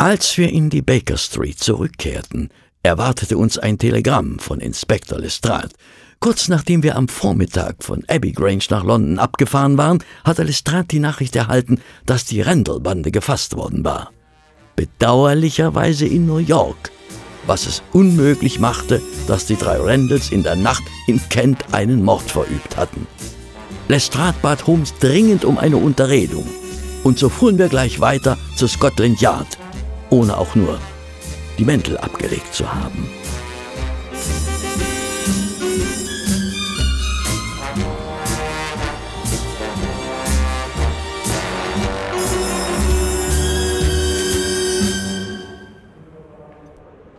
Als wir in die Baker Street zurückkehrten, erwartete uns ein Telegramm von Inspektor Lestrade. Kurz nachdem wir am Vormittag von Abbey Grange nach London abgefahren waren, hatte Lestrade die Nachricht erhalten, dass die Randall-Bande gefasst worden war. Bedauerlicherweise in New York, was es unmöglich machte, dass die 3 Randalls in der Nacht in Kent einen Mord verübt hatten. Lestrade bat Holmes dringend um eine Unterredung, und so fuhren wir gleich weiter zu Scotland Yard, ohne auch nur die Mäntel abgelegt zu haben.